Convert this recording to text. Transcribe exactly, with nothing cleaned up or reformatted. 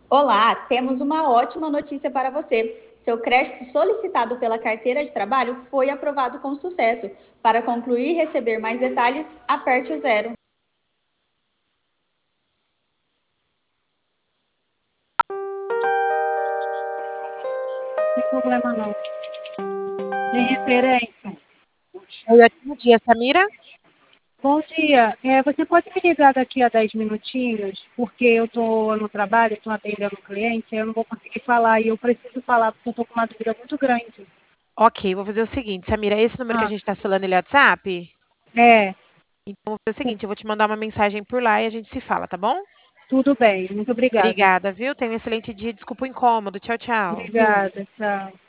Olá, temos uma ótima notícia para você. Seu crédito solicitado pela carteira de trabalho foi aprovado com sucesso. Para concluir e receber mais detalhes, aperte o zero. Não tem problema não. Tem referência. Oi, ótimo dia, Samira. Bom dia. É, você pode me ligar daqui a dez minutinhos, porque eu estou no trabalho, estou atendendo o cliente, eu não vou conseguir falar e eu preciso falar porque eu estou com uma dúvida muito grande. Ok, vou fazer o seguinte, Samira, esse número que a Ah, gente está falando, ele é WhatsApp? é, Então, vou fazer o seguinte, eu vou te mandar uma mensagem por lá e a gente se fala, tá bom? tudo bem. Muito obrigada. Obrigada, viu? Tenha um excelente dia. Desculpa o incômodo. Tchau, tchau. Obrigada, tchau.